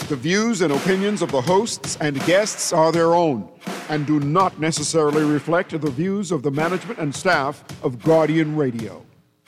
The views and opinions of the hosts and guests are their own and do not necessarily reflect the views of the management and staff of Guardian Radio.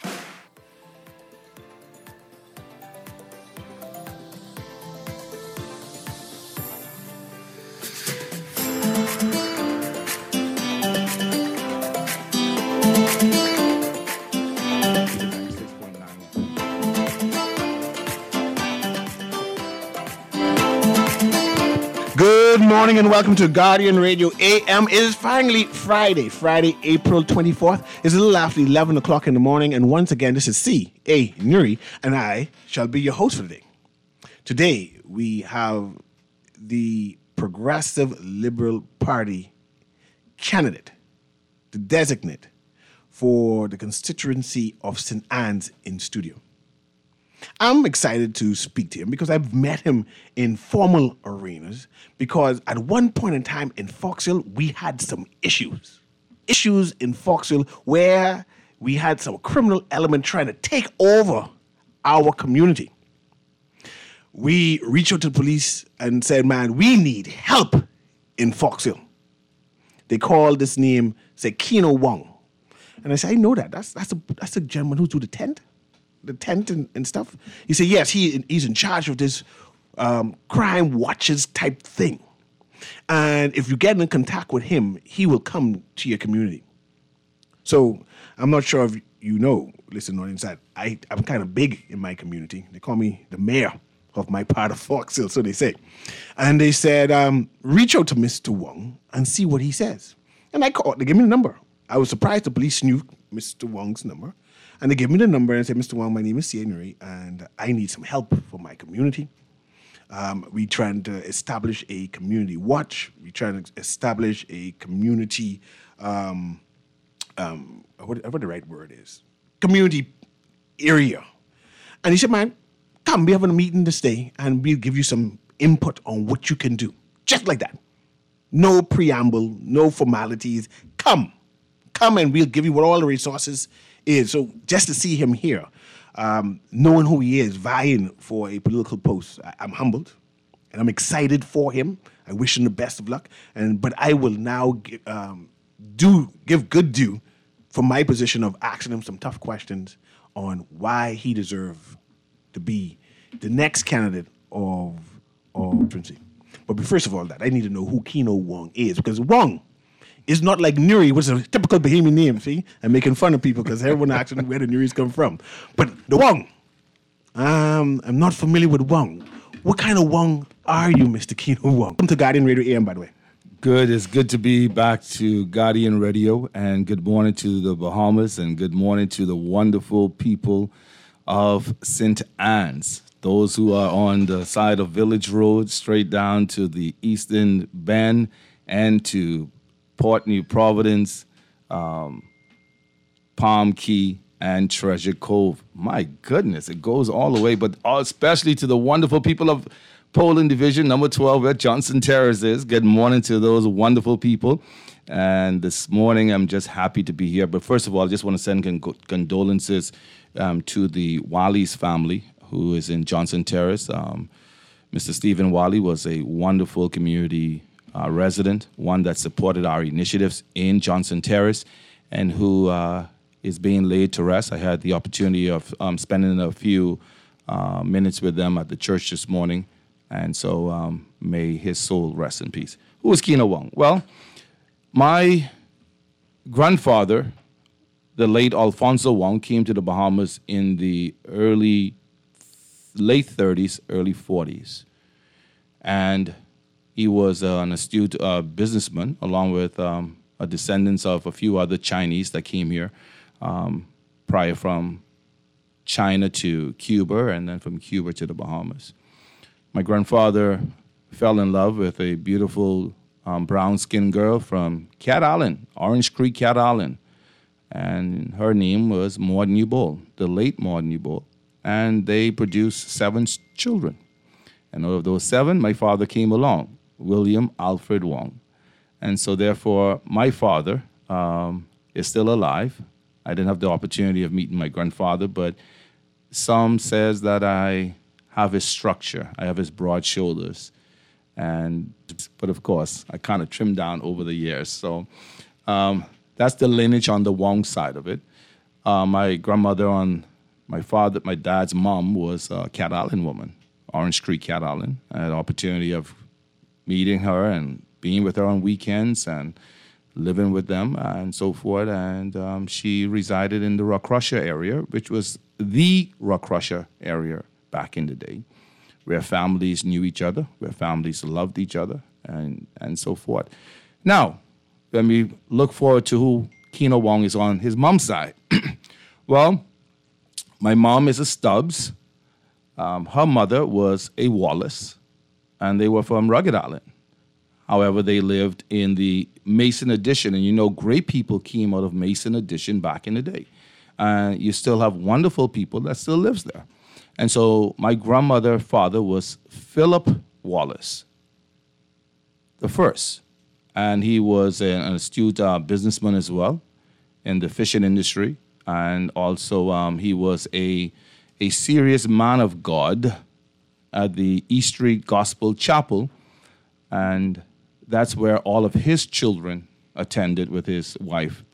Good morning and welcome to Guardian Radio AM. It is finally Friday, April 24th. It's a little after 11 o'clock in the morning, and once again, this is C.A. Nuri, and I shall be your host for the day. Today, we have the Progressive Liberal Party candidate, the designate for the constituency of St. Anne's in studio. I'm excited to speak to him because I've met him in formal arenas because at one point in time in Foxhill, we had some issues. Issues in Foxhill where we had some criminal element trying to take over our community. We reached out to the police and said, man, we need help in Foxhill. They called this name, said Keno Wong. And I said, I know that. That's a gentleman who do the tent and stuff. He said, yes, he's in charge of this crime watches type thing. And if you get in contact with him, he will come to your community. So I'm not sure if you know, listen on inside, I'm kind of big in my community. They call me the mayor of my part of Foxhill, so they say. And they said, reach out to Mr. Wong and see what he says. And I called, they gave me the number. I was surprised the police knew Mr. Wong's number. And they gave me the number and said, Mr. Wong, my name is C.A. Nuri, and I need some help for my community. We trying to establish a community watch. We trying to establish a community, what the right word is, community area. And he said, man, come, we're having a meeting this day, and we'll give you some input on what you can do. Just like that. No preamble, no formalities. Come and we'll give you what all the resources is. So just to see him here, knowing who he is, vying for a political post, I'm humbled and I'm excited for him. I wish him the best of luck. But I will now give good due for my position of asking him some tough questions on why he deserves to be the next candidate of Trinity. But first of all, I need to know who Keno Wong is, because Wong is not like Nuri, which is a typical Bahamian name, see? I'm making fun of people because everyone asks where the Nuris come from. But the Wong, I'm not familiar with Wong. What kind of Wong are you, Mr. Keno Wong? Welcome to Guardian Radio AM, by the way. Good. It's good to be back to Guardian Radio, and good morning to the Bahamas, and good morning to the wonderful people of St. Anne's. Those who are on the side of Village Road, straight down to the Eastern Bend, and to Port New Providence, Palm Key, and Treasure Cove. My goodness, it goes all the way, but especially to the wonderful people of Poland Division, number 12, where Johnson Terrace is. Good morning to those wonderful people. And this morning, I'm just happy to be here. But first of all, I just want to send condolences to the Wally's family, who is in Johnson Terrace. Mr. Stephen Wally was a wonderful community resident, one that supported our initiatives in Johnson Terrace, and who is being laid to rest. I had the opportunity of spending a few minutes with them at the church this morning, and so may his soul rest in peace. Who is Keno Wong? Well, my grandfather, the late Alfonso Wong, came to the Bahamas in the late 30s, early 40s, and he was an astute businessman, along with descendants of a few other Chinese that came here prior from China to Cuba, and then from Cuba to the Bahamas. My grandfather fell in love with a beautiful brown-skinned girl from Cat Island, Orange Creek, Cat Island, and her name was Maud Newbold, the late Maud Newbold, and they produced 7 children. And out of those 7, my father came along, William Alfred Wong. And so therefore, my father is still alive. I didn't have the opportunity of meeting my grandfather, but some says that I have his structure. I have his broad shoulders. But of course, I kind of trimmed down over the years. So that's the lineage on the Wong side of it. My grandmother on my dad's mom was a Cat Island woman, Orange Creek, Cat Island. I had the opportunity of meeting her and being with her on weekends and living with them and so forth. And she resided in the Rock Crusher area, which was the Rock Crusher area back in the day, where families knew each other, where families loved each other, and so forth. Now, when we look forward to who Keno Wong is on his mom's side, well, my mom is a Stubbs. Her mother was a Wallace, and they were from Rugged Island. However, they lived in the Mason Addition, and you know great people came out of Mason Addition back in the day. And you still have wonderful people that still lives there. And so my grandmother's father was Philip Wallace the first, and he was an astute businessman as well in the fishing industry, and also he was a serious man of God at the East Street Gospel Chapel, and that's where all of his children attended with his wife,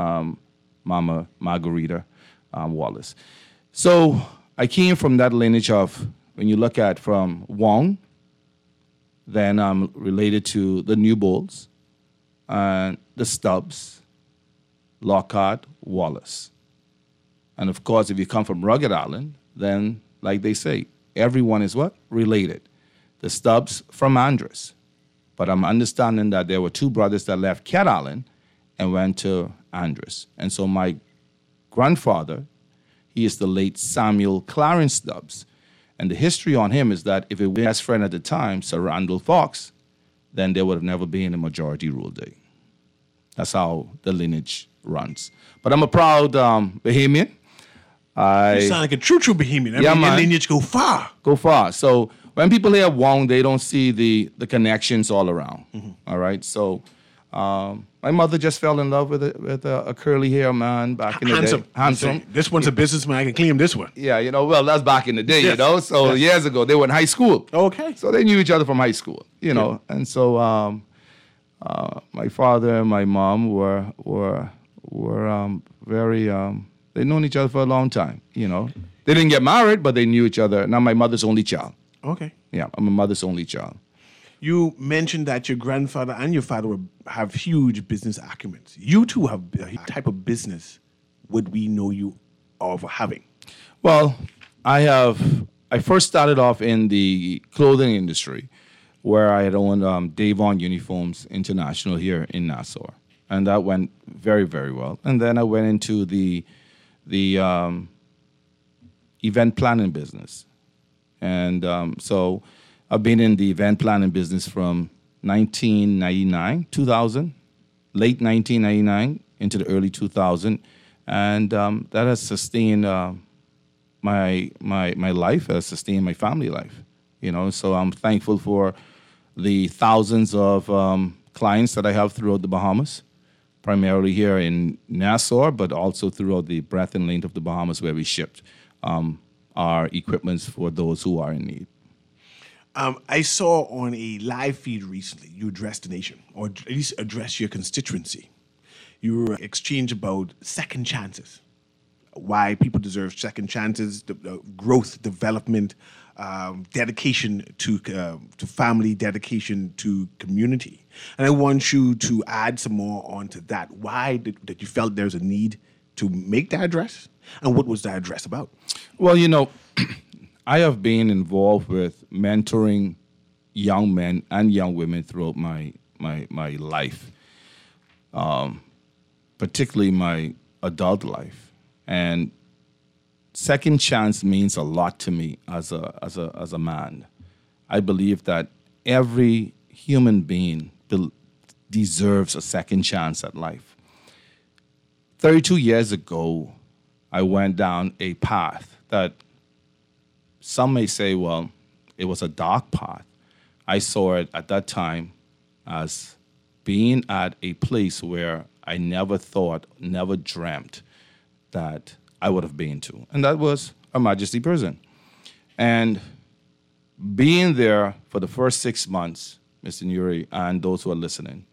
Mama Margarita Wallace. So I came from that lineage of, when you look at from Wong, then I'm related to the Newbolts, and the Stubbs, Lockhart, Wallace. And of course, if you come from Rugged Island, then, like they say, everyone is what? Related. The Stubbs from Andros. But I'm understanding that there were two brothers that left Cat Island and went to Andros. And so my grandfather, he is the late Samuel Clarence Stubbs. And the history on him is that if it was his best friend at the time, Sir Randall Fox, then there would have never been a majority rule day. That's how the lineage runs. But I'm a proud Bahamian. You sound like a true Bahamian. I mean, your lineage go far. Go far. So when people hear Wong, they don't see the connections all around. Mm-hmm. All right. So my mother just fell in love with a curly hair man back in the day. Handsome. This one's a businessman. I can claim this one. Yeah, well, that's back in the day, yes. So years ago, they were in high school. Okay. So they knew each other from high school, And so my father and my mom were very. They'd known each other for a long time. They didn't get married, but they knew each other. Now I'm my mother's only child. Okay. Yeah, I'm my mother's only child. You mentioned that your grandfather and your father have huge business acumens. You two have a type of business would we know you of having? Well, I first started off in the clothing industry, where I had owned Davon Uniforms International here in Nassau, and that went very, very well. And then I went into the event planning business, and so I've been in the event planning business from 2000, late 1999 into the early 2000, and that has sustained my life, has sustained my family life. So I'm thankful for the thousands of clients that I have throughout the Bahamas, primarily here in Nassau, but also throughout the breadth and length of the Bahamas, where we shipped our equipments for those who are in need. I saw on a live feed recently you addressed the nation, or at least address your constituency. You were exchanged about second chances, why people deserve second chances, the growth, development, dedication to family, dedication to community. And I want you to add some more onto that. Why did you felt there's a need to make that address, and what was that address about? Well, I have been involved with mentoring young men and young women throughout my life, particularly my adult life. And second chance means a lot to me as a man. I believe that every human being deserves a second chance at life. 32 years ago, I went down a path that some may say, well, it was a dark path. I saw it at that time as being at a place where I never thought, never dreamt that I would have been to. And that was Her Majesty Prison. And being there for the first 6 months, Mr. Nuri, and those who are listening,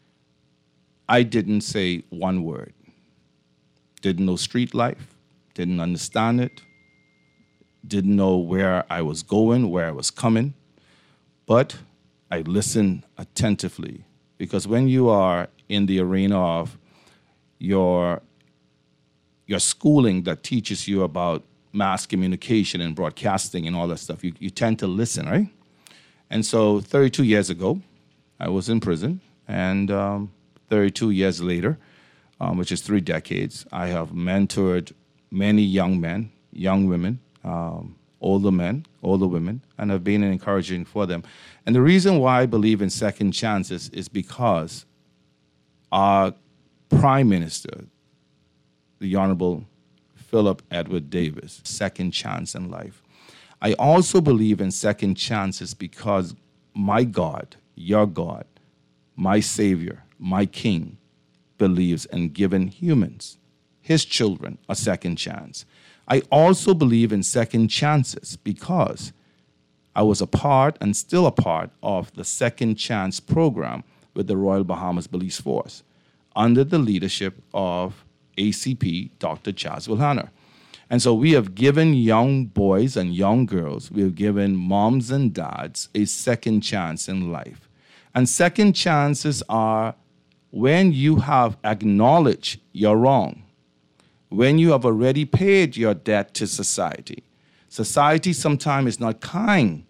I didn't say one word. Didn't know street life, didn't understand it, didn't know where I was going, where I was coming, but I listened attentively, because when you are in the arena of your schooling that teaches you about mass communication and broadcasting and all that stuff, you tend to listen, right? And so 32 years ago, I was in prison, and 32 years later, which is 3 decades, I have mentored many young men, young women, older men, older women, and have been encouraging for them. And the reason why I believe in second chances is because our Prime Minister, the Honorable Philip Edward Davis, second chance in life. I also believe in second chances because my God, your God, my Savior, my King, believes in giving humans, his children, a second chance. I also believe in second chances because I was a part and still a part of the Second Chance program with the Royal Bahamas Police Force under the leadership of ACP Dr. Chas Wilhanner. And so we have given young boys and young girls, we have given moms and dads a second chance in life. And second chances are when you have acknowledged you're wrong, when you have already paid your debt to society. Society sometimes is not kind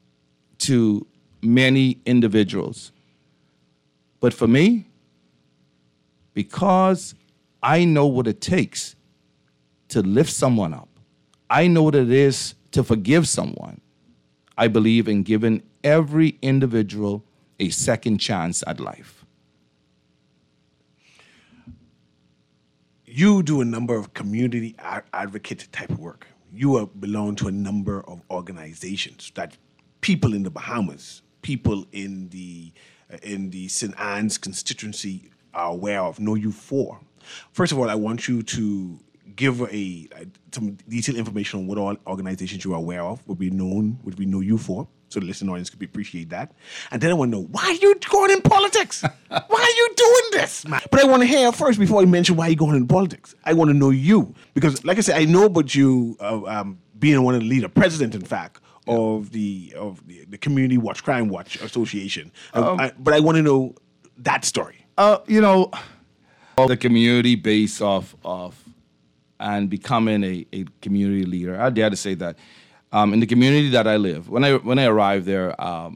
to many individuals. But for me, because I know what it takes to lift someone up, I know what it is to forgive someone, I believe in giving every individual a second chance at life. You do a number of community advocate type of work. You belong to a number of organizations that people in the Bahamas, people in the St. Anne's constituency are aware of, know you for. First of all, I want you to give some detailed information on what all organizations you are aware of, what we know you for, so the listening audience could appreciate that. And then I want to know, why are you going in politics? Why are you doing this, man? But I want to hear first, before I mention why you're going in politics, I want to know you. Because, like I said, I know about you being one of the leader, president, in fact, of the Community Watch, Crime Watch Association. But I want to know that story. The community base of and becoming a community leader, I dare to say that. In the community that I live, when I arrived there,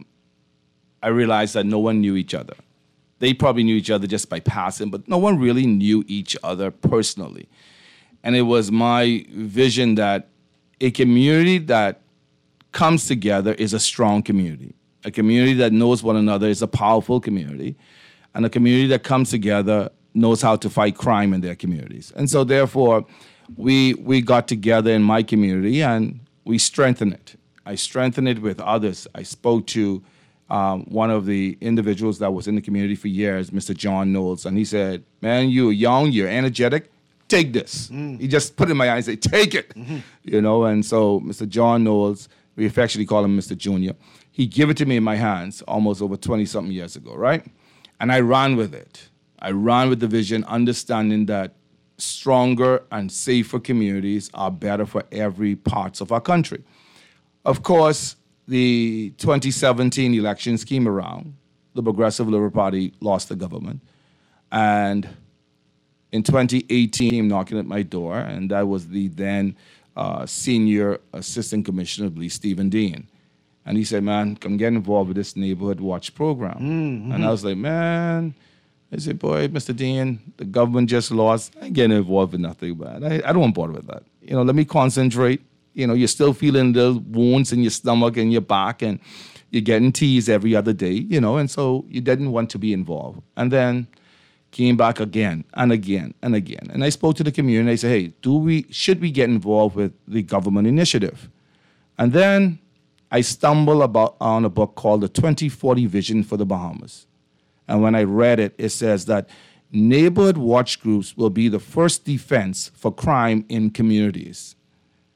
I realized that no one knew each other. They probably knew each other just by passing, but no one really knew each other personally. And it was my vision that a community that comes together is a strong community. A community that knows one another is a powerful community. And a community that comes together knows how to fight crime in their communities. And so therefore, we got together in my community and we strengthened it. I strengthened it with others. I spoke to one of the individuals that was in the community for years, Mr. John Knowles, and he said, man, you're young, you're energetic, take this. He just put it in my eye and said, take it. And so Mr. John Knowles, we affectionately call him Mr. Junior, he gave it to me in my hands almost over 20-something years ago, right? And I ran with it. I ran with the vision, understanding that stronger and safer communities are better for every parts of our country. Of course, the 2017 elections came around. The Progressive Liberal Party lost the government. And in 2018, came knocking at my door, and that was the then senior assistant commissioner of police, Stephen Dean. And he said, man, come get involved with this Neighborhood Watch program. Mm-hmm. And I was like, man, I said, boy, Mr. Dean, the government just lost. I ain't getting involved with nothing, but I don't want to bother with that. Let me concentrate. You're still feeling the wounds in your stomach and your back, and you're getting teased every other day, and so you didn't want to be involved. And then came back again and again and again. And I spoke to the community. I said, hey, should we get involved with the government initiative? And then I stumbled on a book called The 2040 Vision for the Bahamas. And when I read it, it says that neighborhood watch groups will be the first defense for crime in communities.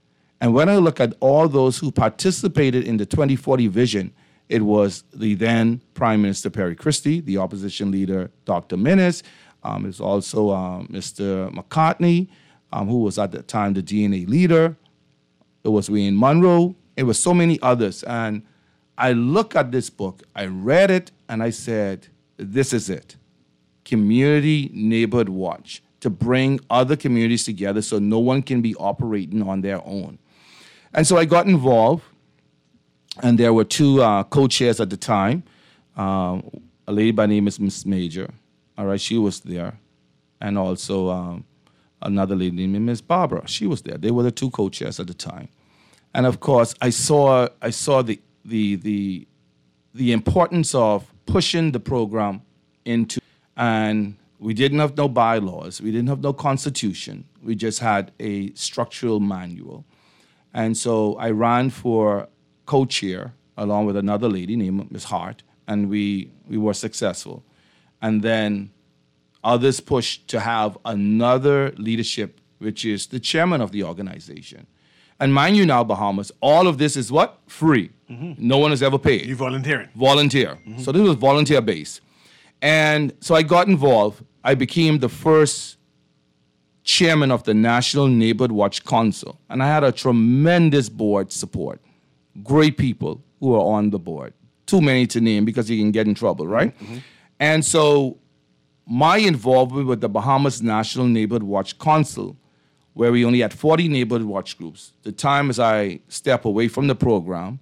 And when I look at all those who participated in the 2040 vision, it was the then Prime Minister Perry Christie, the opposition leader Dr. Minnis, it was also Mr. McCartney, who was at the time the DNA leader. It was Wayne Munro. It was so many others. And I look at this book, I read it, and I said, this is it. Community Neighborhood Watch, to bring other communities together so no one can be operating on their own. And so I got involved, and there were two co-chairs at the time. A lady by name is Miss Major. All right, she was there. And also another lady named Miss Barbara. She was there. They were the two co-chairs at the time. And of course, I saw the importance of pushing the program into, and we didn't have no bylaws. We didn't have no constitution. We just had a structural manual. And so I ran for co-chair along with another lady named Ms. Hart, and we were successful. And then others pushed to have another leadership, which is the chairman of the organization. And mind you now, Bahamas, all of this is what? Free. Mm-hmm. No one has ever paid. You volunteering. Volunteer. Mm-hmm. So this was volunteer-based. And so I got involved. I became the first chairman of the National Neighborhood Watch Council. And I had a tremendous board support. Great people who were on the board. Too many to name because you can get in trouble, right? Mm-hmm. And so my involvement with the Bahamas National Neighborhood Watch Council, where we only had 40 neighborhood watch groups, the time as I step away from the program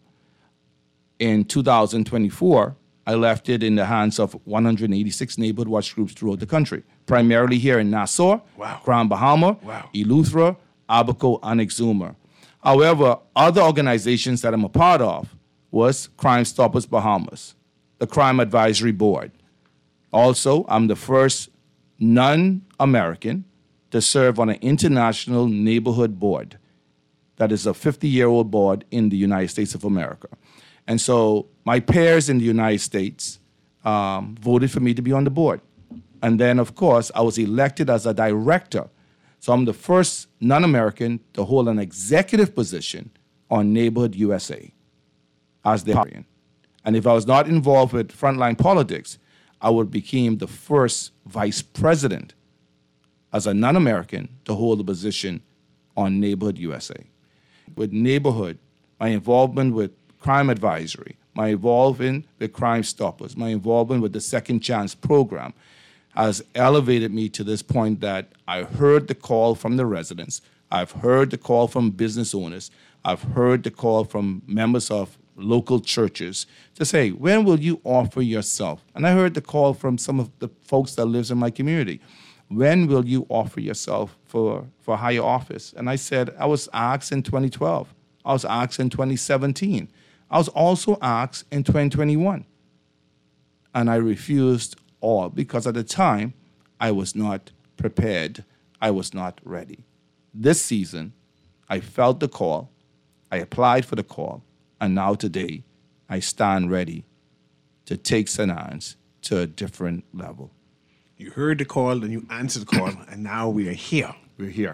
in 2024, I left it in the hands of 186 neighborhood watch groups throughout the country, primarily here in Nassau, Grand Bahama, Eleuthera, Abaco, and Exuma. However, other organizations that I'm a part of was Crime Stoppers Bahamas, the Crime Advisory Board. Also, I'm the first non-American to serve on an international neighborhood board that is a 50-year-old board in the United States of America. And so my peers in the United States voted for me to be on the board. And then, of course, I was elected as a director. So I'm the first non-American to hold an executive position on Neighborhood USA as the historian. And if I was not involved with frontline politics, I would become the first vice president as a non-American to hold a position on Neighborhood USA. With Neighborhood, my involvement with Crime Advisory, my involvement with Crime Stoppers, my involvement with the Second Chance program has elevated me to this point that I heard the call from the residents, I've heard the call from business owners, I've heard the call from members of local churches to say, when will you offer yourself? And I heard the call from some of the folks that lives in my community. When will you offer yourself for higher office? And I said, I was asked in 2012. I was asked in 2017. I was also asked in 2021. And I refused all because at the time, I was not prepared. I was not ready. This season, I felt the call. I applied for the call. And now today, I stand ready to take St. Anne's to a different level. You heard the call and you answered the call, and now we are here. We're here.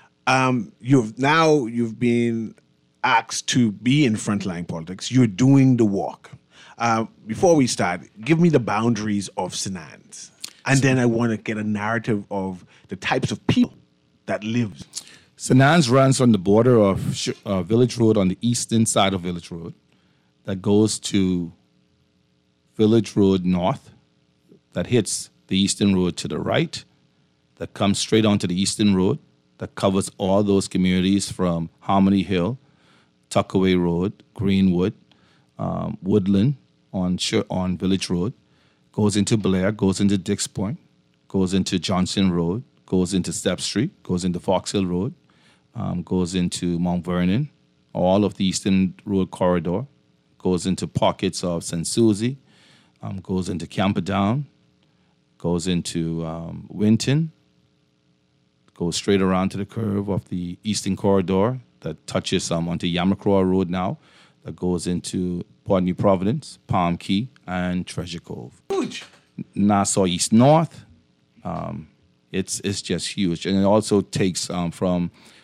You've been asked to be in frontline politics. You're doing the walk. Before we start, give me the boundaries of St. Anne's. And then I want to get a narrative of the types of people that live. St. Anne's runs on the border of Village Road, on the eastern side of Village Road, that goes to Village Road North, that hits the Eastern Road to the right, that comes straight onto the Eastern Road, that covers all those communities from Harmony Hill, Tuckaway Road, Greenwood, Woodland on Village Road, goes into Blair, goes into Dix Point, goes into Johnson Road, goes into Step Street, goes into Fox Hill Road, goes into Mount Vernon, all of the Eastern Road corridor, goes into pockets of St. Susie, goes into Camperdown, goes into Winton, goes straight around to the curve of the Eastern Corridor that touches onto Yamacraw Road now, that goes into Port New Providence, Palm Key, and Treasure Cove. Huge. Nassau East North, it's just huge. And it also takes from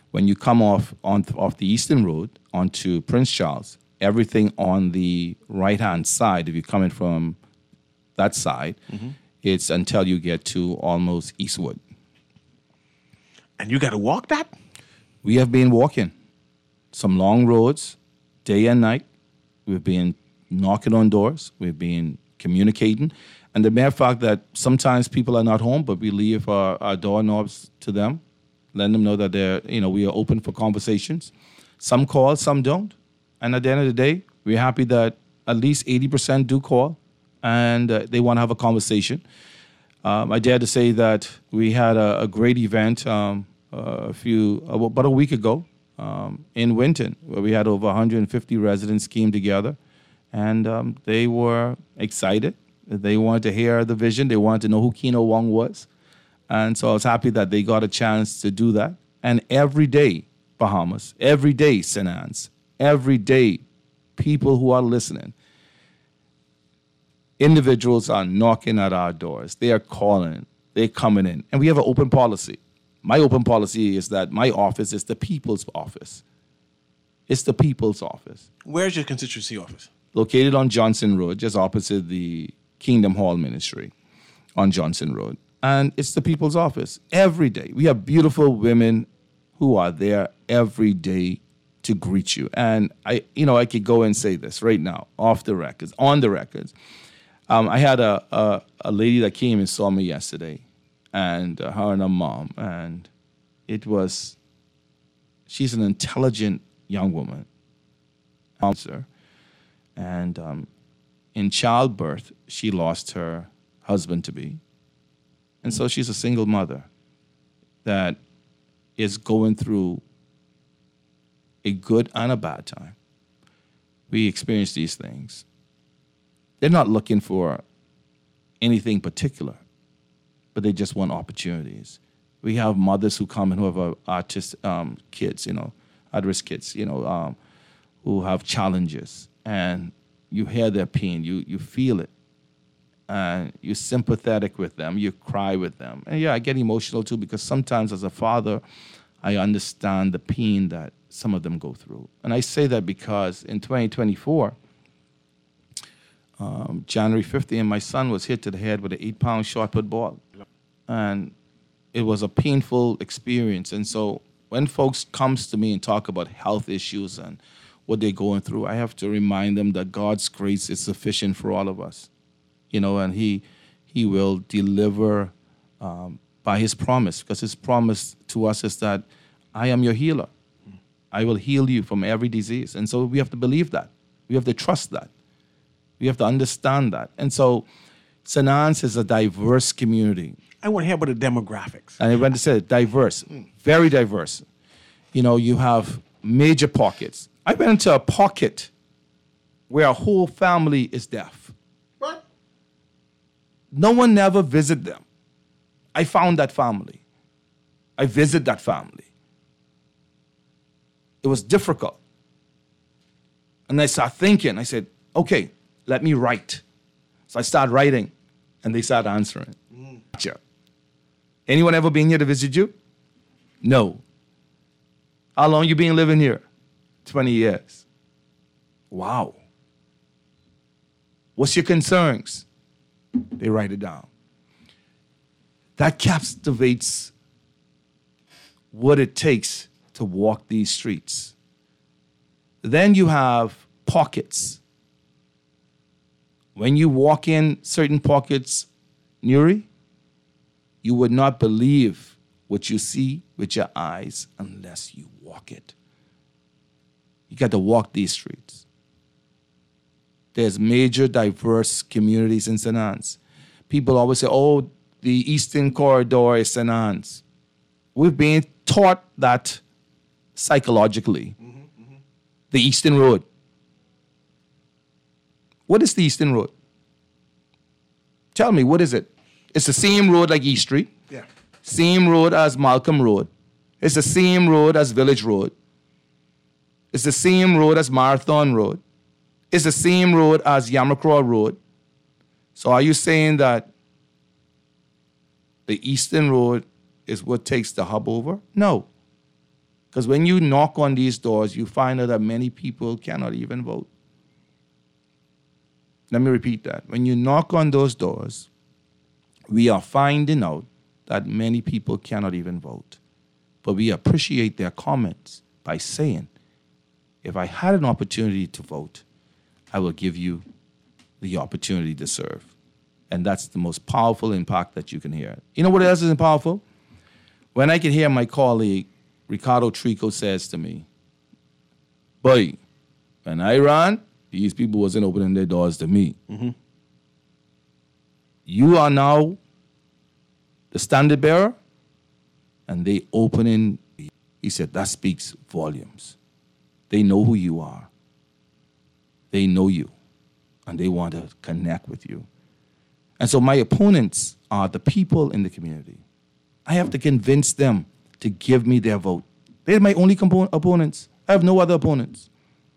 When you come off the Eastern Road onto Prince Charles, everything on the right-hand side, if you're coming from that side, it's until you get to almost Eastwood. And you got to walk that? We have been walking some long roads, day and night. We've been knocking on doors. We've been communicating. And the mere fact that sometimes people are not home, but we leave our doorknobs to them, letting them know that we are open for conversations. Some call, some don't. And at the end of the day, we're happy that at least 80% do call and they want to have a conversation. I dare to say that we had a great event about a week ago in Winton, where we had over 150 residents came together, and they were excited. They wanted to hear the vision. They wanted to know who Keno Wong was. And so I was happy that they got a chance to do that. And every day, Bahamas, every day, St. Anne's, every day, people who are listening, individuals are knocking at our doors. They are calling. They're coming in. And we have an open policy. My open policy is that my office is the people's office. It's the people's office. Where's your constituency office? Located on Johnson Road, just opposite the Kingdom Hall Ministry on Johnson Road. And it's the people's office every day. We have beautiful women who are there every day to greet you. And I could go and say this right now, off the records, on the records. I had a lady that came and saw me yesterday, and her and her mom, and she's an intelligent young woman. And in childbirth, she lost her husband-to-be. And so she's a single mother that is going through a good and a bad time. We experience these things. They're not looking for anything particular, but they just want opportunities. We have mothers who come and who have artist kids, at-risk kids, who have challenges, and you hear their pain, you feel it. And you're sympathetic with them, you cry with them. And yeah, I get emotional too, because sometimes as a father, I understand the pain that some of them go through. And I say that because in 2024, January 15th, my son was hit to the head with an 8-pound shot put ball. And it was a painful experience. And so when folks comes to me and talk about health issues and what they're going through, I have to remind them that God's grace is sufficient for all of us. And he will deliver by his promise, because his promise to us is that I am your healer. I will heal you from every disease. And so we have to believe that. We have to trust that. We have to understand that. And so St. Anne's is a diverse community. I want to hear about the demographics. And I want to say diverse, very diverse. You have major pockets. I went into a pocket where a whole family is deaf. What? No one never visited them. I found that family. I visited that family. It was difficult. And I started thinking, I said, okay, let me write. So I started writing, and they started answering. Gotcha. Anyone ever been here to visit you? No. How long you been living here? 20 years. Wow. What's your concerns? They write it down. That captivates what it takes to walk these streets. Then you have pockets. When you walk in certain pockets, Nuri, you would not believe what you see with your eyes unless you walk it. You got to walk these streets. There's major diverse communities in St. Anne's. People always say, oh, the Eastern Corridor is St. Anne's. We've been taught that psychologically. The Eastern Road. What is the Eastern Road? Tell me, what is it? It's the same road like East Street. Yeah. Same road as Malcolm Road. It's the same road as Village Road. It's the same road as Marathon Road. It's the same road as Yamacraw Road. So are you saying that the Eastern Road is what takes the hub over? No. Because when you knock on these doors, you find out that many people cannot even vote. Let me repeat that. When you knock on those doors, we are finding out that many people cannot even vote. But we appreciate their comments by saying, if I had an opportunity to vote, I will give you the opportunity to serve. And that's the most powerful impact that you can hear. You know what else is powerful? When I can hear my colleague, Ricardo Trico, says to me, boy, when I ran, these people wasn't opening their doors to me. Mm-hmm. You are now the standard bearer, and they opening. He said, that speaks volumes. They know who you are. They know you, and they want to connect with you. And so my opponents are the people in the community. I have to convince them to give me their vote. They're my only opponents. I have no other opponents.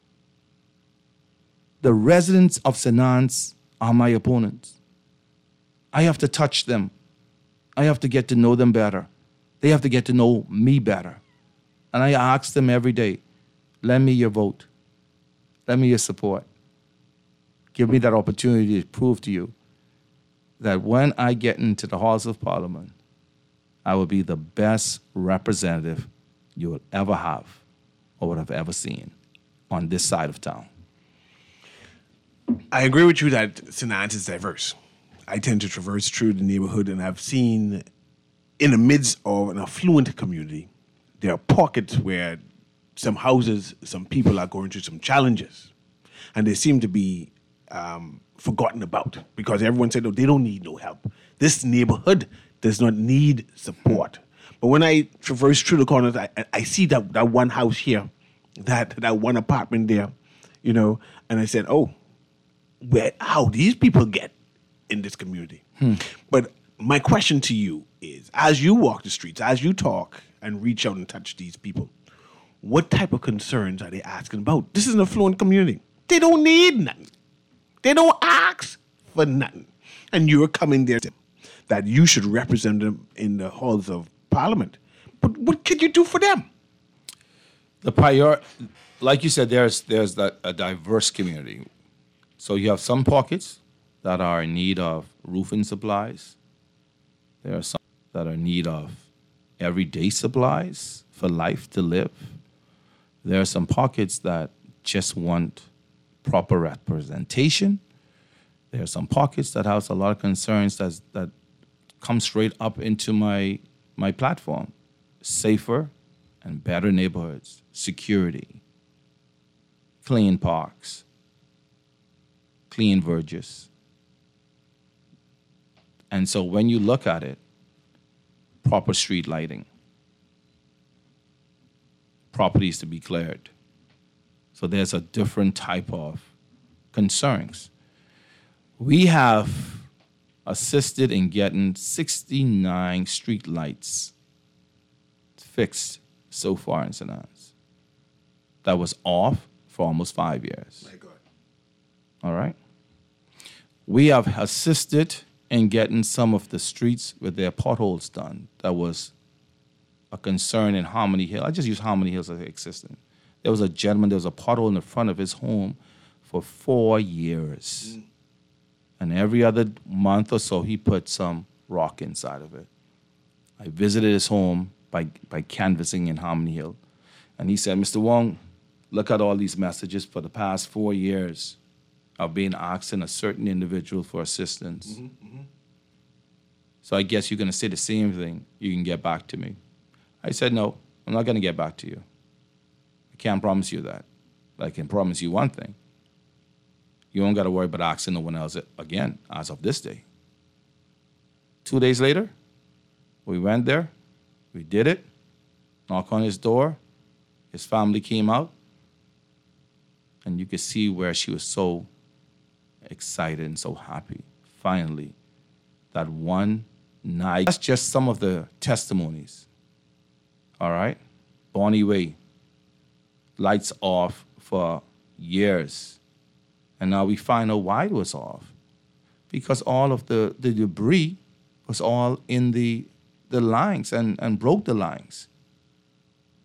The residents of St. Anne's are my opponents. I have to touch them. I have to get to know them better. They have to get to know me better. And I ask them every day, lend me your vote. Lend me your support. Give me that opportunity to prove to you that when I get into the halls of Parliament, I will be the best representative you will ever have or would have ever seen on this side of town. I agree with you that St. Anne's is diverse. I tend to traverse through the neighborhood, and I've seen in the midst of an affluent community, there are pockets where some houses, some people are going through some challenges, and they seem to be forgotten about because everyone said, no, they don't need no help. This neighborhood does not need support. But when I traverse through the corners, I see that one house here, that one apartment there, you know, and I said, oh, how these people get in this community. But my question to you is, as you walk the streets, as you talk and reach out and touch these people, what type of concerns are they asking about? This is an affluent community. They don't need nothing. They don't ask for nothing. And you're coming there that you should represent them in the halls of Parliament. But what can you do for them? Like you said, there's a diverse community. So you have some pockets that are in need of roofing supplies. There are some that are in need of everyday supplies for life to live. There are some pockets that just want proper representation. There are some pockets that have a lot of concerns that come straight up into my platform. Safer and better neighborhoods, security, clean parks, clean verges. And so when you look at it, proper street lighting, properties to be cleared. So there's a different type of concerns. We have assisted in getting 69 street lights fixed so far in St. Anne's. That was off for almost 5 years. My God. All right? We have assisted in getting some of the streets with their potholes done. That was a concern in Harmony Hill. I just use Harmony Hills as an existing. There was a gentleman, there was a pothole in the front of his home for 4 years. And every other month or so, he put some rock inside of it. I visited his home by canvassing in Harmony Hill. And he said, Mr. Wong, look at all these messages for the past 4 years. I've been asking a certain individual for assistance. So I guess you're going to say the same thing. You can get back to me. I said, no, I'm not going to get back to you. I can't promise you that. But I can promise you one thing. You don't got to worry about asking no one else again as of this day. 2 days later, we went there. We did it. Knock on his door. His family came out. And you could see where she was so excited and so happy. Finally, that one night. That's just some of the testimonies. All right? Bonnie Way, lights off for years. And now we find out why it was off. Because all of the debris was all in the lines and broke the lines.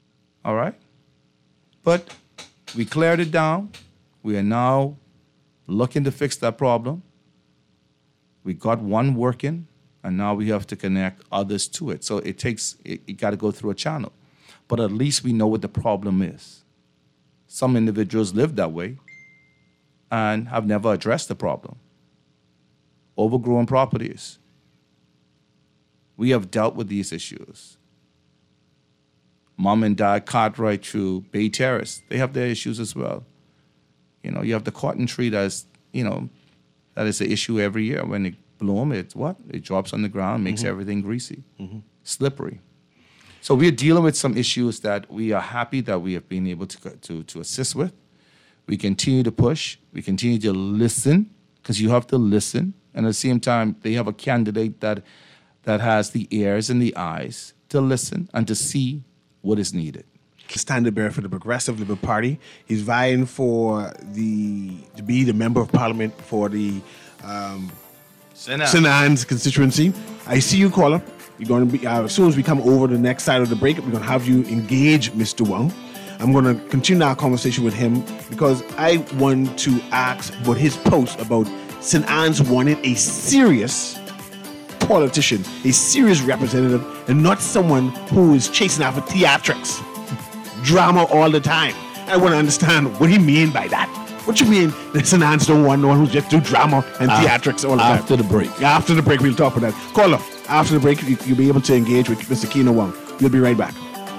All right? But we cleared it down. We are now looking to fix that problem. We got one working, and now we have to connect others to it. So it got to go through a channel. But at least we know what the problem is. Some individuals live that way and have never addressed the problem. Overgrown properties. We have dealt with these issues. Mom and Dad Cartwright through Bay Terrace, they have their issues as well. You know, you have the cotton tree that is an issue every year. When it blooms, it drops on the ground, makes everything greasy, slippery. So we are dealing with some issues that we are happy that we have been able to assist with. We continue to push. We continue to listen, because you have to listen. And at the same time, they have a candidate that has the ears and the eyes to listen and to see what is needed. Standard bearer for the Progressive Liberal Party. He's vying to be the member of Parliament for the St. Anne's constituency. I see you, caller. You're going to be as soon as we come over the next side of the break, we're going to have you engage Mr. Wong. I'm going to continue our conversation with him because I want to ask about his post about St. Anne's wanting a serious politician, a serious representative, and not someone who is chasing after theatrics, drama all the time. I want to understand what he mean by that. What you mean that St. Anne's don't want no one who just do drama and theatrics all the time? After the break. After the break, we'll talk about that. Caller, after the break, you'll be able to engage with Mr. Keno Wong. We'll be right back.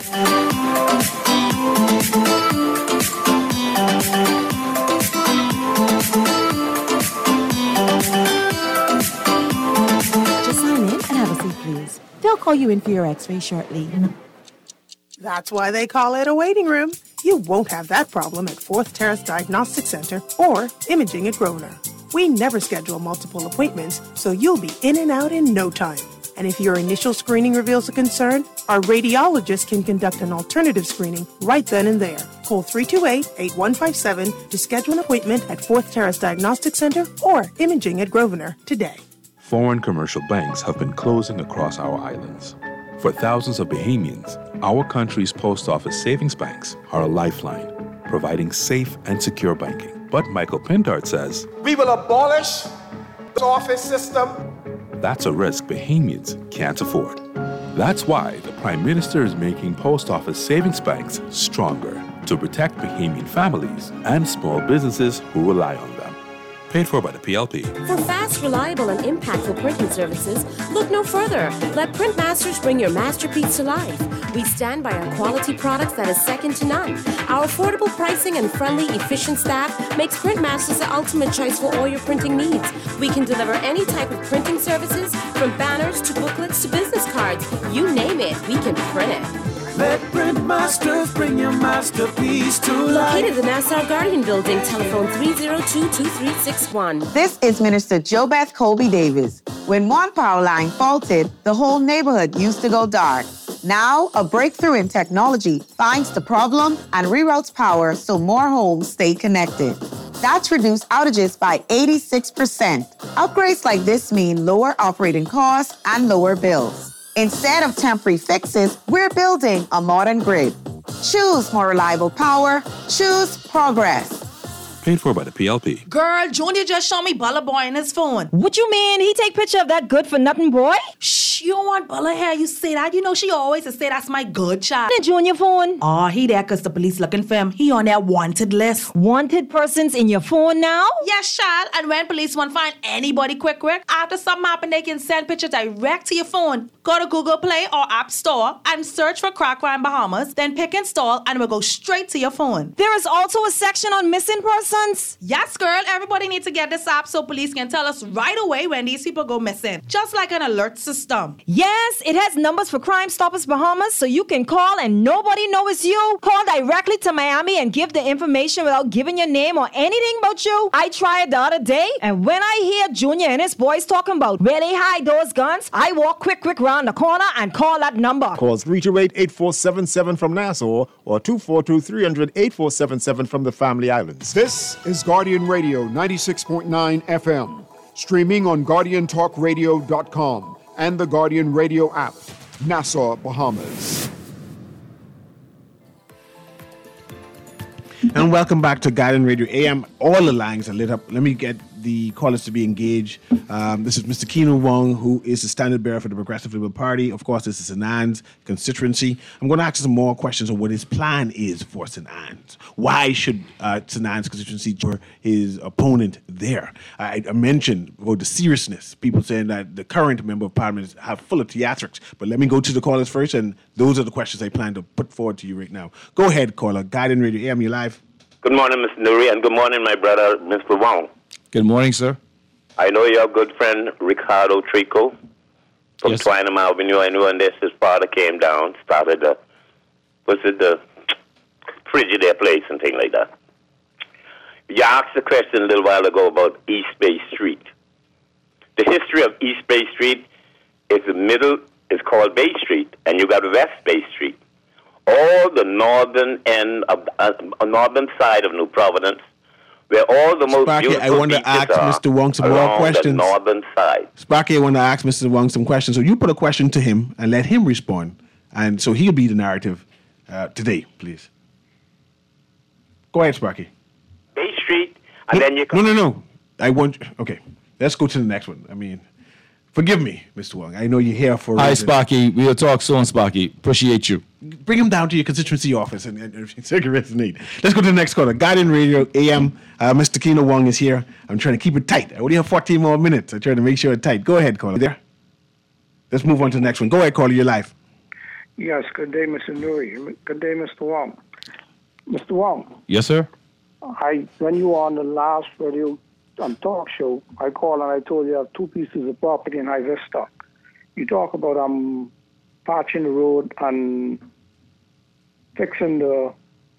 Just sign in and have a seat, please. They'll call you in for your x-ray shortly. That's why they call it a waiting room. You won't have that problem at Fourth Terrace Diagnostic Center or Imaging at Grosvenor. We never schedule multiple appointments, so you'll be in and out in no time. And if your initial screening reveals a concern, our radiologist can conduct an alternative screening right then and there. Call 328-8157 to schedule an appointment at Fourth Terrace Diagnostic Center or Imaging at Grosvenor today. Foreign commercial banks have been closing across our islands. For thousands of Bahamians, our country's post office savings banks are a lifeline, providing safe and secure banking. But Michael Pindart says, we will abolish the office system. That's a risk Bahamians can't afford. That's why the Prime Minister is making post office savings banks stronger to protect Bahamian families and small businesses who rely on them. Paid for by the PLP. For fast, reliable, and impactful printing services, look no further. Let Printmasters bring your masterpiece to life. We stand by our quality products that is second to none. Our affordable pricing and friendly, efficient staff makes Printmasters the ultimate choice for all your printing needs. We can deliver any type of printing services, from banners to booklets to business cards. You name it, we can print it. Let Printmasters bring your masterpiece to life. Located in the Nassau Guardian Building, telephone 302-2361. This is Minister JoBeth Colby Davis. When one power line faulted, the whole neighborhood used to go dark. Now, a breakthrough in technology finds the problem and reroutes power so more homes stay connected. That's reduced outages by 86%. Upgrades like this mean lower operating costs and lower bills. Instead of temporary fixes, we're building a modern grid. Choose more reliable power. Choose progress. Paid for by the PLP. Girl, Junior just showed me Bella Boy in his phone. What you mean? He take picture of that good-for-nothing boy? Shh, you don't want Bella here. You say that. You know she always say that's my good child. The Junior phone? Oh, he there because the police looking for him. He on that wanted list. Wanted persons in your phone now? Yes, child. And when police want to find anybody quick, after something happen, they can send picture direct to your phone. Go to Google Play or App Store and search for Crack Crime Bahamas. Then pick install and it will go straight to your phone. There is also a section on missing persons. Yes, girl. Everybody needs to get this app so police can tell us right away when these people go missing. Just like an alert system. Yes, it has numbers for Crime Stoppers Bahamas so you can call and nobody knows it's you. Call directly to Miami and give the information without giving your name or anything about you. I tried the other day, and when I hear Junior and his boys talking about where they hide those guns, I walk quick round the corner and call that number. Call 328-8477 from Nassau or 242-300-8477 from the Family Islands. This is Guardian Radio 96.9 FM, streaming on GuardianTalkRadio.com and the Guardian Radio app, Nassau, Bahamas. And welcome back to Guardian Radio AM. All the lines are lit up. Let me get the callers to be engaged. This is Mr. Keenan Wong, who is the standard bearer for the Progressive Liberal Party. Of course, this is St. Anne's constituency. I'm going to ask some more questions on what his plan is for St. Anne's. Why should St. Anne's constituency join his opponent there? I mentioned about the seriousness. People saying that the current member of parliament is full of theatrics. But let me go to the callers first, and those are the questions I plan to put forward to you right now. Go ahead, caller. Guardian Radio AM, you live. Good morning, Mr. Nuri, and good morning, my brother, Mr. Wong. Good morning, sir. I know your good friend, Ricardo Trico, from Twynham Avenue. I know, and his father came down, started the Frigidaire place and things like that. You asked a question a little while ago about East Bay Street. The history of East Bay Street is the middle is called Bay Street, and you got West Bay Street. All the northern end of northern side of New Providence, where all the most Sparky, beautiful I want to ask Mr. Wong some more questions. The northern side. Sparky, I want to ask Mr. Wong some questions. So you put a question to him and let him respond, and so he'll be the narrative today, please. Go ahead, Sparky. Bay Street, and then you come. No. Okay, let's go to the next one. I mean, forgive me, Mr. Wong. I know you're here for. Hi, Sparky. We'll talk soon, Sparky. Appreciate you. Bring him down to your constituency office and resonate. Let's go to the next caller. Guardian Radio AM. Mr. Keenan Wong is here. I'm trying to keep it tight. I only have 14 more minutes. I'm trying to make sure it's tight. Go ahead, caller. There. Let's move on to the next one. Go ahead, caller. You're live. Yes. Good day, Mr. Nuri. Good day, Mr. Wong. Mr. Wong. Yes, sir. When you were on the last radio talk show, I called and I told you I have 2 pieces of property in High Vista. You talk about patching the road and fixing the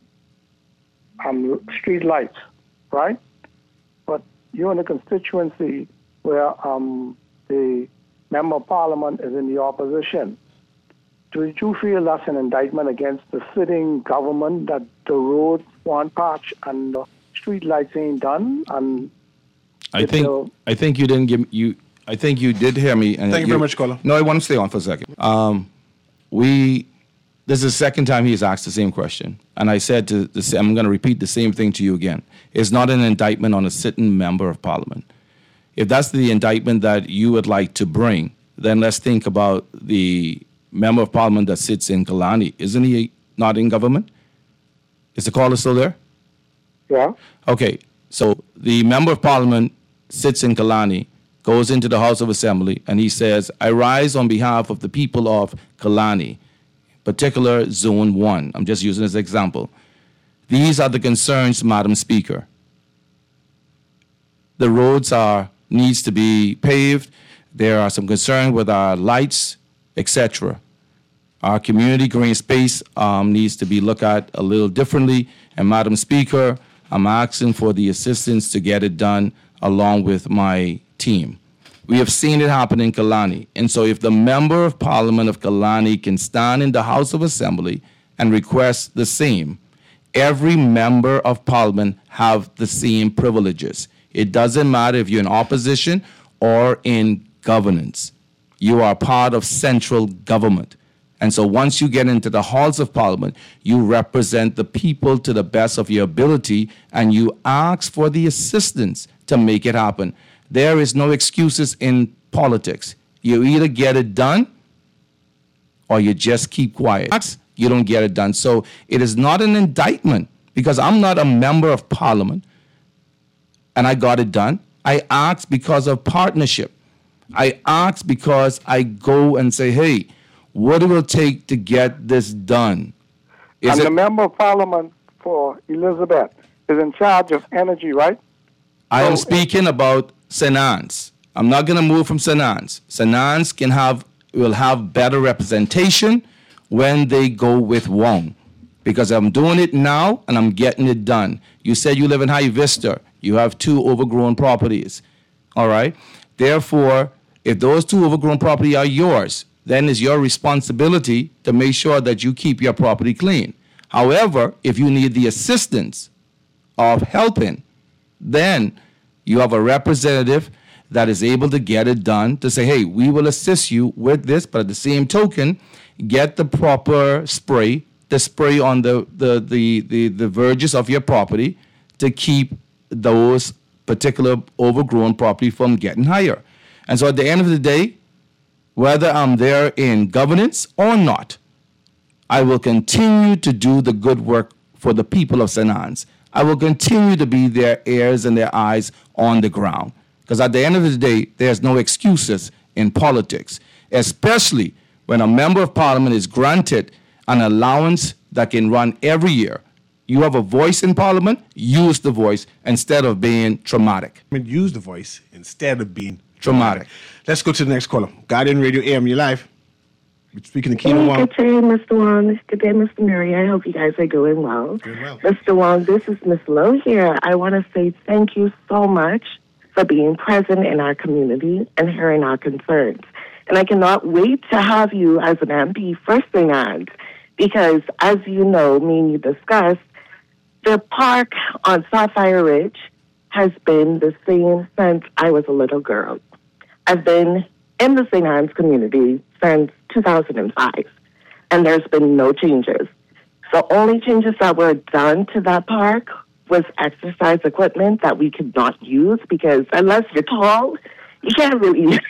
street lights, right? But you're in a constituency where the member of parliament is in the opposition. Do you feel that's an indictment against the sitting government that the roads weren't patched and the street lights ain't done? And I think you didn't give you. I think you did hear me. And Thank you very much, caller. No, I want to stay on for a second. This is the second time he's asked the same question, and I said I'm going to repeat the same thing to you again. It's not an indictment on a sitting member of parliament. If that's the indictment that you would like to bring, then let's think about the member of parliament that sits in Kalani. Isn't he not in government? Is the caller still there? Yeah. Okay, so the member of parliament sits in Kalani, goes into the House of Assembly, and he says, I rise on behalf of the people of Kalani, particular Zone 1. I'm just using this example. These are the concerns, Madam Speaker. The roads needs to be paved. There are some concerns with our lights, etc. Our community green space needs to be looked at a little differently. And Madam Speaker, I'm asking for the assistance to get it done along with my team. We have seen it happen in Kalani. And so if the member of parliament of Kalani can stand in the House of Assembly and request the same, every member of parliament have the same privileges. It doesn't matter if you're in opposition or in governance. You are part of central government. And so once you get into the halls of parliament, you represent the people to the best of your ability, and you ask for the assistance to make it happen. There is no excuses in politics. You either get it done or you just keep quiet. You don't get it done. So it is not an indictment because I'm not a member of parliament and I got it done. I asked because of partnership. I asked because I go and say, hey, what it will take to get this done? The member of parliament for Elizabeth is in charge of energy, right? I am speaking about St. Anne's. I'm not going to move from St. Anne's. St. Anne's will have better representation when they go with Wong. Because I'm doing it now and I'm getting it done. You said you live in High Vista. You have 2 overgrown properties. All right? Therefore, if those 2 overgrown properties are yours, then it's your responsibility to make sure that you keep your property clean. However, if you need the assistance of helping, then you have a representative that is able to get it done to say, hey, we will assist you with this, but at the same token, get the proper spray to spray on the verges of your property to keep those particular overgrown property from getting higher. And so at the end of the day, whether I'm there in governance or not, I will continue to do the good work for the people of St. Anne's. I will continue to be their ears and their eyes on the ground. Because at the end of the day, there's no excuses in politics, especially when a member of parliament is granted an allowance that can run every year. You have a voice in parliament, use the voice instead of being traumatic. Use the voice instead of being traumatic. Let's go to the next caller. Guardian Radio AM, you live. Speaking to Keno Wong. Good day, Mr. Wong. Good day, Mr. Murray. I hope you guys are doing well. Mr. Wong, this is Miss Lowe here. I want to say thank you so much for being present in our community and hearing our concerns. And I cannot wait to have you as an MP for St. Anne's because, as you know, me and you discussed, the park on Sapphire Ridge has been the same since I was a little girl. I've been in the St. Anne's community since 2005, and there's been no changes. The only changes that were done to that park was exercise equipment that we could not use because unless you're tall, you can't use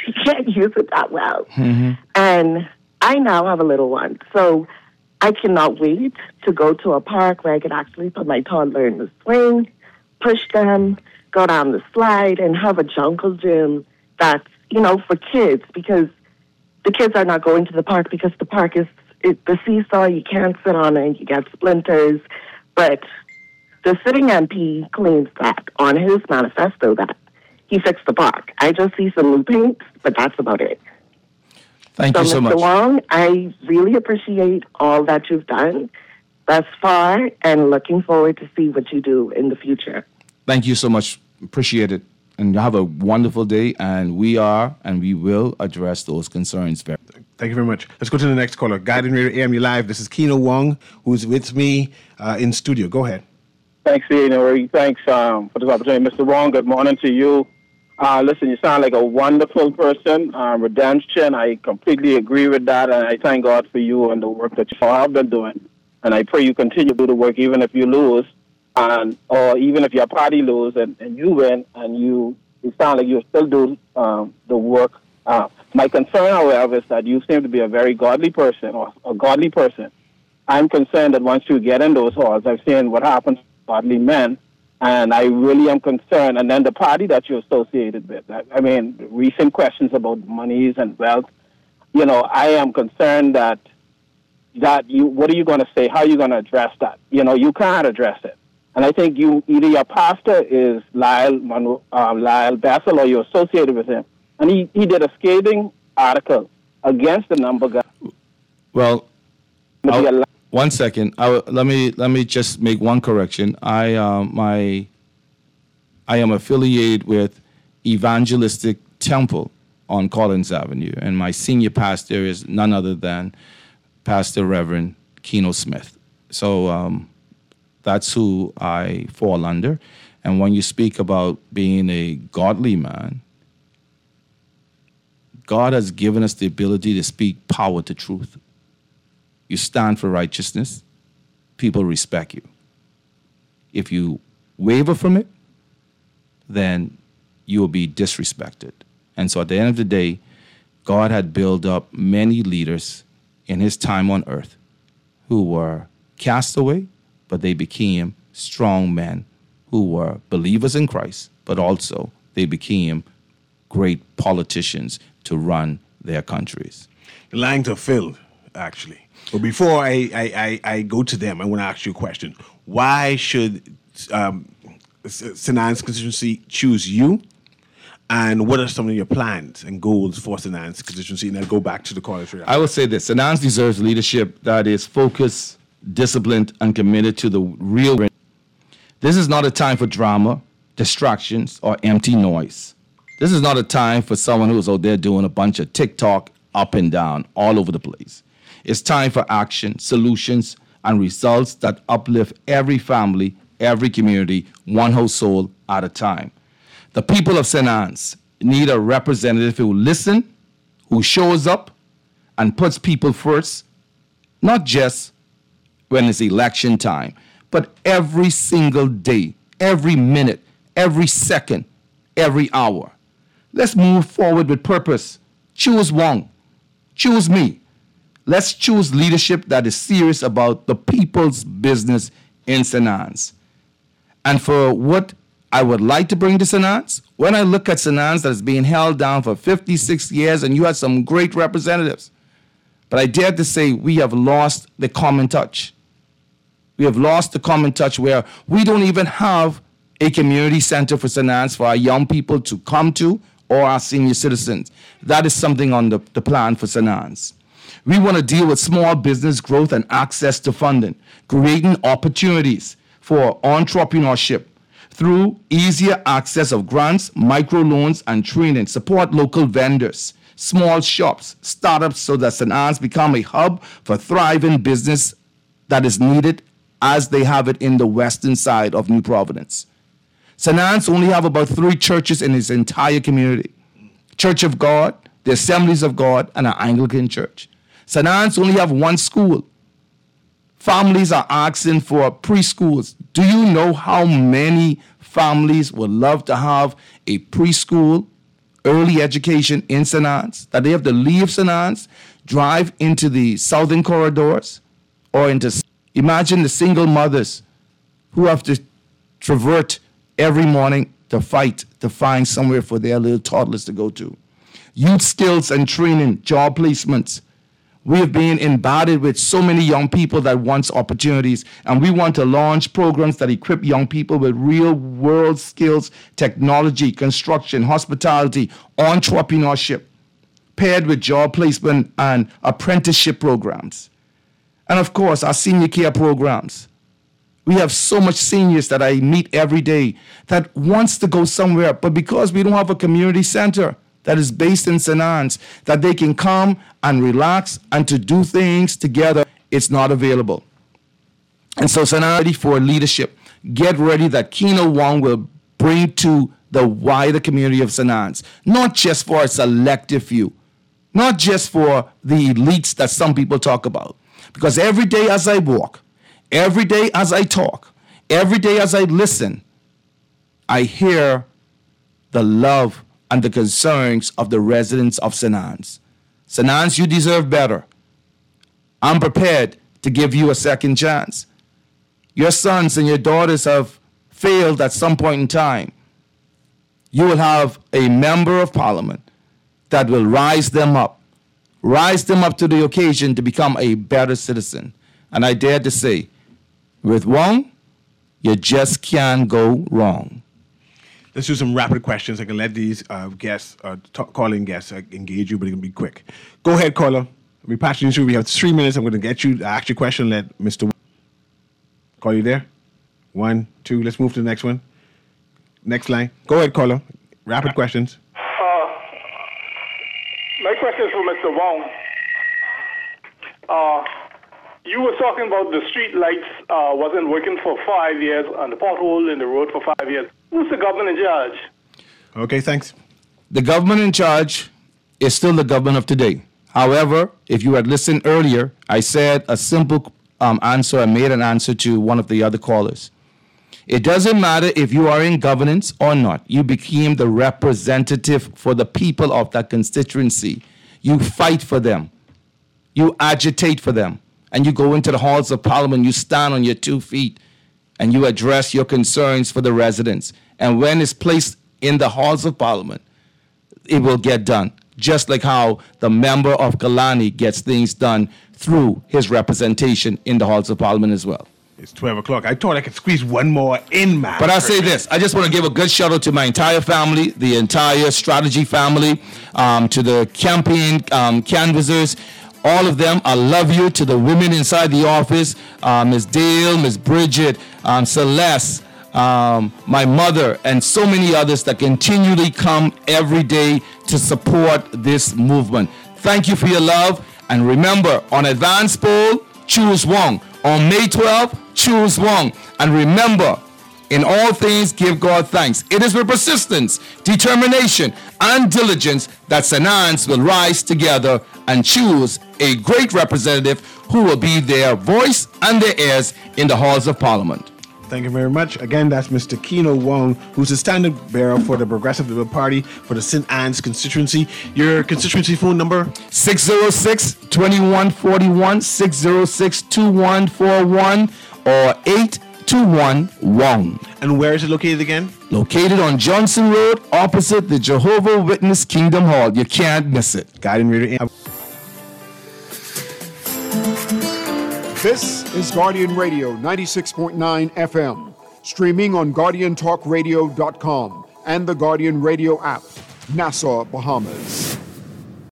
it that well. Mm-hmm. And I now have a little one, so I cannot wait to go to a park where I could actually put my toddler in the swing, push them, go down the slide, and have a jungle gym that's, for kids, because the kids are not going to the park because the park is the seesaw. You can't sit on it. You get splinters. But the sitting MP claims that on his manifesto that he fixed the park. I just see some new paint, but that's about it. Thank you so Mr. much. Wong, I really appreciate all that you've done thus far and looking forward to see what you do in the future. Thank you so much. Appreciate it. And have a wonderful day. And we will address those concerns. Thank you very much. Let's go to the next caller. Guardian Radio AM, you live. This is Keno Wong, who's with me in studio. Go ahead. Thanks, Ian. Thanks for this opportunity. Mr. Wong, good morning to you. Listen, you sound like a wonderful person. Redemption, I completely agree with that, and I thank God for you and the work that you have been doing. And I pray you continue to do the work even if you lose, or even if your party lose and you win, and you sound like you still do the work. My concern, however, is that you seem to be a very godly person, or a godly person. I'm concerned that once you get in those halls, I've seen what happens to godly men, and I really am concerned. And then the party that you're associated with. I mean, recent questions about monies and wealth. I am concerned that what are you going to say? How are you going to address that? You can't address it. And I think either your pastor is Lyle Bessel or you're associated with him. And he did a scathing article against the number guy. Well, one second. Let me just make one correction. I am affiliated with Evangelistic Temple on Collins Avenue, and my senior pastor is none other than Pastor Reverend Keno Smith. So that's who I fall under. And when you speak about being a godly man, God has given us the ability to speak power to truth. You stand for righteousness, people respect you. If you waver from it, then you will be disrespected. And so at the end of the day, God had built up many leaders in his time on earth who were cast away, but they became strong men who were believers in Christ, but also they became great politicians to run their countries. The lines are filled, actually. But before I go to them, I want to ask you a question. Why should St. Anne's constituency choose you? And what are some of your plans and goals for St. Anne's constituency? And then go back to the college. I will say this. St. Anne's deserves leadership that is focused, disciplined, and committed to the real. This is not a time for drama, distractions, or empty noise. This is not a time for someone who's out there doing a bunch of TikTok up and down all over the place. It's time for action, solutions, and results that uplift every family, every community, one household at a time. The people of St. Anne's need a representative who listens, who shows up, and puts people first, not just when it's election time, but every single day, every minute, every second, every hour. Let's move forward with purpose. Choose Wong. Choose me. Let's choose leadership that is serious about the people's business in St. Anne's. And for what I would like to bring to St. Anne's, when I look at St. Anne's that is being held down for 56 years, and you had some great representatives, but I dare to say we have lost the common touch. We have lost the common touch where we don't even have a community center for St. Anne's for our young people to come to or our senior citizens. That is something on the plan for St. Anne's. We want to deal with small business growth and access to funding, creating opportunities for entrepreneurship through easier access of grants, microloans, and training, support local vendors, small shops, startups, so that St. Anne's become a hub for thriving business that is needed as they have it in the western side of New Providence. St. Anne's only have about 3 churches in its entire community. Church of God, the Assemblies of God, and an Anglican church. St. Anne's only have 1 school. Families are asking for preschools. Do you know how many families would love to have a preschool, early education in St. Anne's, that they have to leave St. Anne's, drive into the southern corridors, or into, imagine the single mothers who have to traverse every morning to fight to find somewhere for their little toddlers to go to. Youth skills and training, job placements. We have been embedded with so many young people that want opportunities, and we want to launch programs that equip young people with real-world skills, technology, construction, hospitality, entrepreneurship, paired with job placement and apprenticeship programs. And of course, our senior care programs. We have so much seniors that I meet every day that wants to go somewhere, but because we don't have a community center that is based in St. Anne's, that they can come and relax and to do things together, it's not available. And so St. Anne's ready for leadership. Get ready that Keno Wong will bring to the wider community of St. Anne's, not just for a selective few, not just for the elites that some people talk about. Because every day as I walk, every day as I talk, every day as I listen, I hear the love and the concerns of the residents of St. Anne's. St. Anne's, you deserve better. I'm prepared to give you a second chance. Your sons and your daughters have failed at some point in time. You will have a member of parliament that will rise them up to the occasion to become a better citizen. And I dare to say, with Wong, you just can't go wrong. Let's do some rapid questions. I can let these guests, call-in guests, engage you, but it can be quick. Go ahead, caller. We pass you through. We have 3 minutes. I'm going to get you to ask your question. Let Mr. Call you there. 1, 2. Let's move to the next one. Next line. Go ahead, caller. Rapid questions. My question is for Mr. Wong. You were talking about the street lights wasn't working for 5 years and the pothole in the road for 5 years. Who's the government in charge? Okay, thanks. The government in charge is still the government of today. However, if you had listened earlier, I said a simple answer. I made an answer to one of the other callers. It doesn't matter if you are in governance or not. You became the representative for the people of that constituency. You fight for them. You agitate for them. And you go into the halls of parliament, you stand on your 2 feet, and you address your concerns for the residents. And when it's placed in the halls of parliament, it will get done. Just like how the member of Kalani gets things done through his representation in the halls of parliament as well. It's 12 o'clock. I thought I could squeeze one more in, man. But I'll say this. I just want to give a good shout out to my entire family, the entire strategy family, to the campaign canvassers, all of them. I love you. To the women inside the office, Ms. Dale, Ms. Bridget, Celeste, my mother, and so many others that continually come every day to support this movement. Thank you for your love. And remember, on advance poll, choose Wong. On May 12th, choose Wong. And remember, in all things, give God thanks. It is with persistence, determination, and diligence that St. Anne's will rise together and choose a great representative who will be their voice and their ears in the halls of Parliament. Thank you very much. Again, that's Mr. Keno Wong, who's the standard bearer for the Progressive Liberal Party for the St. Anne's constituency. Your constituency phone number? 606-2141, 606-2141, or 821-WONG. And where is it located again? Located on Johnson Road, opposite the Jehovah Witness Kingdom Hall. You can't miss it. Guardian Radio. This is Guardian Radio 96.9 FM, streaming on GuardianTalkRadio.com and the Guardian Radio app, Nassau, Bahamas.